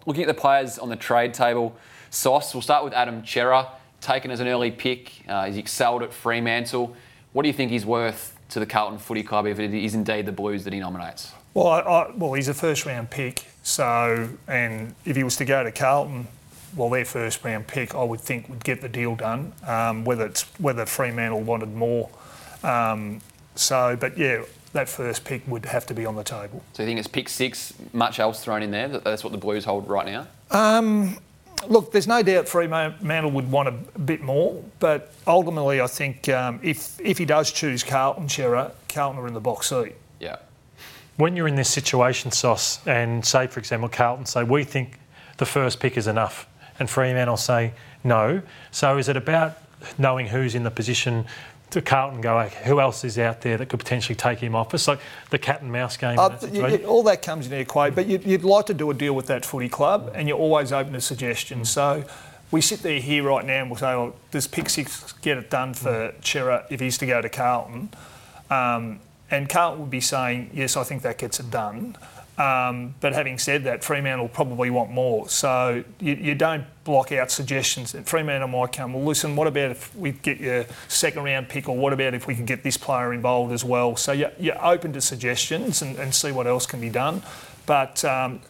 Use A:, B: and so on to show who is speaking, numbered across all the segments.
A: looking at the players on the trade table, Sauce, we'll start with Adam Cerra, taken as an early pick. He's excelled at Fremantle. What do you think he's worth to the Carlton Footy Club if it is indeed the Blues that he nominates?
B: Well, he's a first-round pick. So, and if he was to go to Carlton, well, their first-round pick, I would think, would get the deal done. Whether Fremantle wanted more. But yeah, that first pick would have to be on the table.
A: So you think it's pick 6, much else thrown in there? That's what the Blues hold right now?
B: Look, there's no doubt Fremantle would want a bit more, but ultimately I think if he does choose Carlton, Carlton are in the box seat.
A: Yeah.
C: When you're in this situation, Sauce, and say, for example, Carlton say, we think the first pick is enough, and Fremantle say no. So is it about knowing who's in the position to Carlton go, like, who else is out there that could potentially take him off? It's like the cat and mouse game.
B: All that comes into equation, but you'd like to do a deal with that footy club, and you're always open to suggestions. So we sit there here right now and we'll say, well, does pick 6 get it done for Cerra if he's to go to Carlton? And Carlton would be saying, yes, I think that gets it done. But having said that, Fremantle probably want more. So you don't block out suggestions. Fremantle might come, well, listen, what about if we get your second round pick, or what about if we can get this player involved as well? So you're open to suggestions and see what else can be done. But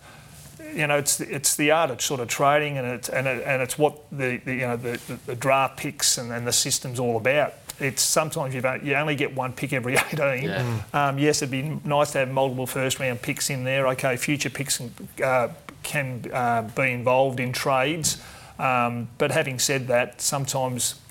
B: it's the art of sort of trading, and it's what the draft picks and the system's all about. It's sometimes you only get one pick every 18. Yeah. Yes, it'd be nice to have multiple first-round picks in there. Okay, future picks can be involved in trades. But having said that, sometimes,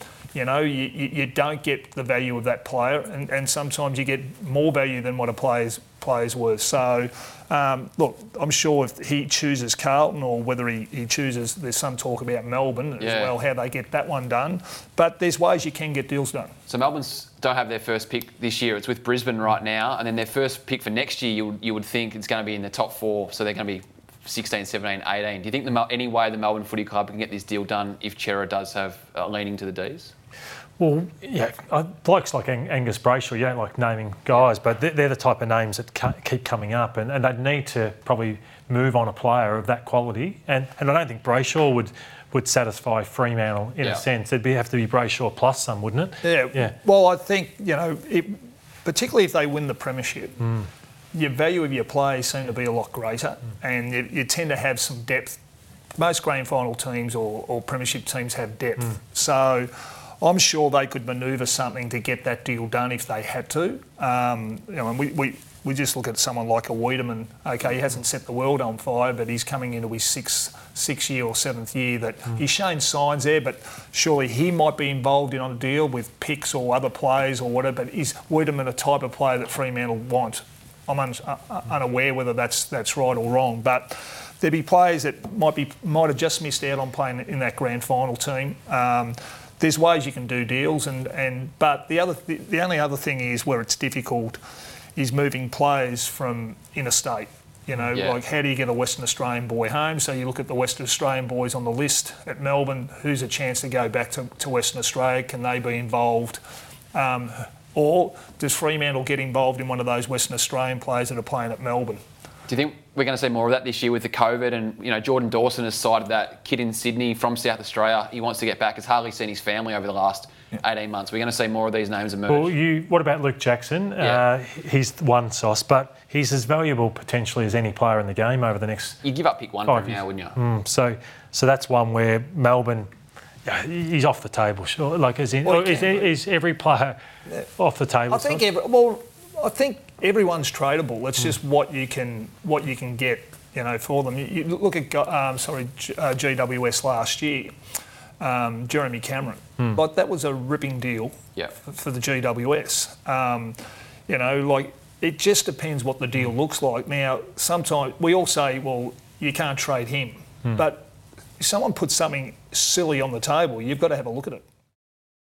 B: you don't get the value of that player, and sometimes you get more value than what a player's worth. So, look, I'm sure if he chooses Carlton, or whether he chooses, there's some talk about Melbourne as well, how they get that one done. But there's ways you can get deals done.
A: So Melbourne's don't have their first pick this year. It's with Brisbane right now, and then their first pick for next year, you would think it's going to be in the top 4, so they're going to be 16, 17, 18. Do you think any way the Melbourne Footy Club can get this deal done if Cerra does have leaning to the Ds?
C: Well, yeah, blokes like Angus Brayshaw, you don't like naming guys, but they're the type of names that keep coming up, and they'd need to probably move on a player of that quality. And I don't think Brayshaw would satisfy Fremantle in a sense. It'd have to be Brayshaw plus some, wouldn't it?
B: Yeah. Well, I think, particularly if they win the premiership, your value of your players seem to be a lot greater, and you tend to have some depth. Most grand final teams or premiership teams have depth. So I'm sure they could manoeuvre something to get that deal done if they had to. And we just look at someone like a Wiedemann. Okay, he hasn't set the world on fire, but he's coming into his sixth year or 7th year that he's shown signs there, but surely he might be involved in on a deal with picks or other players or whatever. But is Wiedemann a type of player that Fremantle want? I'm unaware whether that's right or wrong, but there'd be players that might have just missed out on playing in that grand final team. There's ways you can do deals, but the only other thing is where it's difficult is moving players from interstate. Like how do you get a Western Australian boy home? So you look at the Western Australian boys on the list at Melbourne. Who's a chance to go back to Western Australia? Can they be involved? Or does Fremantle get involved in one of those Western Australian players that are playing at Melbourne?
A: Do you think we're going to see more of that this year with the COVID? And, Jordan Dawson has cited that kid in Sydney from South Australia. He wants to get back. Has hardly seen his family over the last 18 months. We're going to see more of these names emerge.
C: Well, what about Luke Jackson? He's one Sauce, but he's as valuable potentially as any player in the game over the next...
A: You'd give up pick 1 from now, wouldn't you?
C: So that's one where Melbourne... he's off the table, sure. Is every player off the table?
B: I think everyone's tradable. It's just what you can get, for them. You look at GWS last year, Jeremy Cameron. Like that was a ripping deal for the GWS. It just depends what the deal looks like. Now, sometimes we all say, well, you can't trade him, but if someone puts something silly on the table, you've got to have a look at it.